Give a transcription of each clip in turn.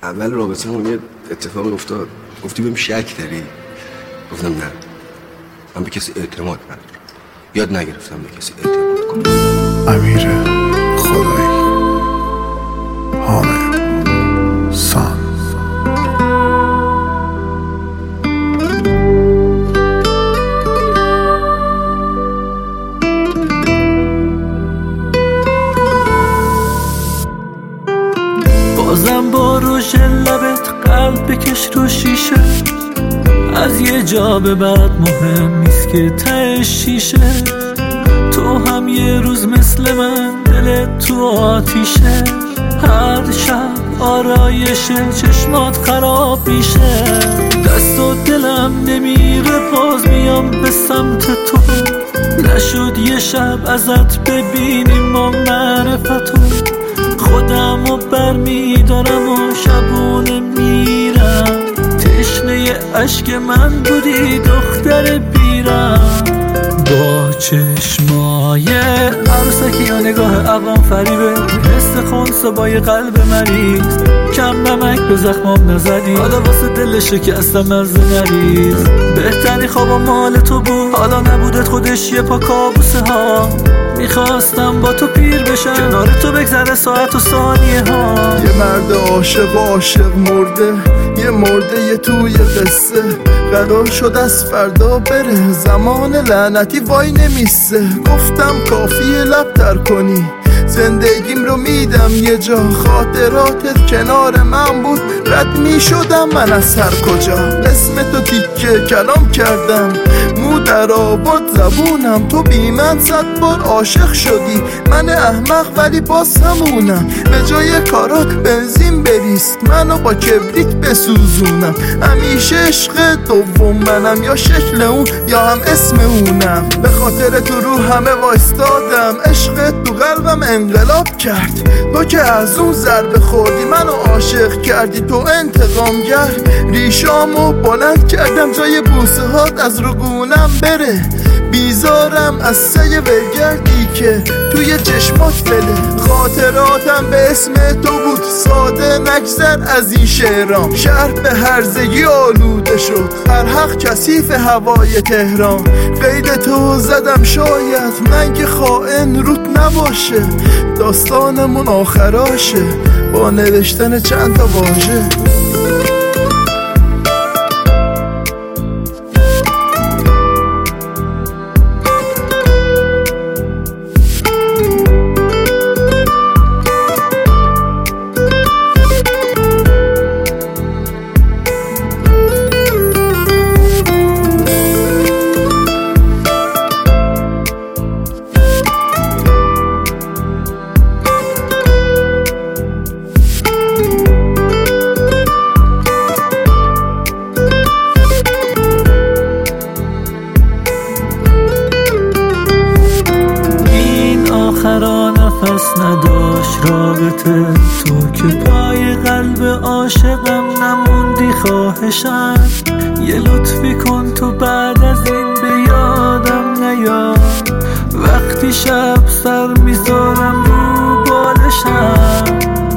اول رابطمون یه اتفاقی افتاد. گفتی بهم شک داری؟ گفتم نه، من به کسی اعتماد ندارم. یاد نگرفتم به کسی اعتماد کنم. امیر خدایی، حامد سان. بازم با روش لبت قلب بکش رو شیشه. از یه جا به بعد مهم نیست که تهش شیشه. تو هم یه روز مثل من دلت تو آتیشه. هر شب آرایشه چشمات خراب میشه. دست و دلم نمیره باز میام به سمت تو. نشد یه شب ازت ببینیم ما معرفتو. خودمو برمیدارم و شبونه میرم. تشنه عشق من بودی دختر بیرم. با چشمای عروسکی یا نگاه عوام فریبه. حس خونس و با یه قلب مریض. کم نمک به زخمام نزدی. حالا واسه دل شکستم از نریز. بهترین خوابا مال تو بود. حالا نبودت خودش یه پا کابوسه ها. میخواستم با تو پیر بشم. کنار تو بگذره ساعت و ثانیه ها. یه مرد عاشق و عاشق مرده. یه مرده یه توی قصه. قرار شد از فردا بره. زمان لعنتی وای نمیسته. گفتم کافیه لب تر کنی. زندگیم رو میدم یه جا. خاطراتت کنار من بود. رد میشدم من از هر کجا. اسم تو تیکه کلام کردم. مو در آباد زبونم. تو بی من 100 بار عاشق شدی. من احمق ولی باز همونم. به جای کارات بنزین بریز. منو با کبریت بسوزونم. همیشه عشق دوم منم. یا شکل اون یا هم اسم اونم. به خاطر تو رو همه وایستادم. عشق تو قلبم انقلاب کرد. تو که از اون ضربه خوردی منو عاشق کردی. تو انتقامگر. ریشامو بلند کردم جای بوسه هات از رگونم بره. بیزارم از سگ ولگردی که توی چشمات بله. خاطراتم به اسم تو بود. ساده نگذر از این شعرام. شهر به هرزگی آلوده شد. هر حق کثیف هوای تهران. قید تو زدم شاید من که خائن روت نباشه. داستانمون آخراشه با نوشتن چند تا واژه. نفس نداشت رابطه. تو که پای قلب عاشقم نموندی. خواهشم یه لطفی کن تو بعد از این به یادم نیار. وقتی شب سر میذارم رو بالشم.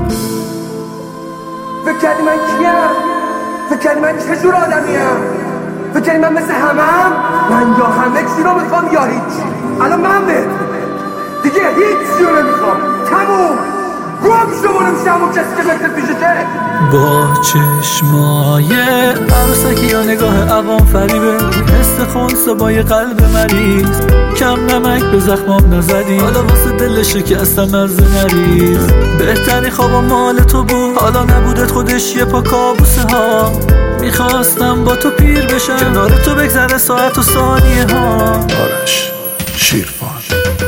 فکر کردی من کیم؟ فکر کردی من چه جور آدمیم؟ فکر کردی من مثل همم؟ من یا همه چی رو میخوام یا هیچ. الان من بهت دیگه هیچ رو نمیخوام. تموم گم شو برم شمو کسی که بهتر پیشته. با چشمای عروسکی یا نگاه عوام فریبه. حس خونس و با یه قلب مریض. کم نمک به زخمام نزدی. حالا واسه دل شکستم از نریز. بهترین خوابا مال تو بود. حالا نبودت خودش یه پا کابوسه ها. میخواستم با تو پیر بشم. کنار تو بگذره ساعت و ثانیه ها. آرش شیرفان.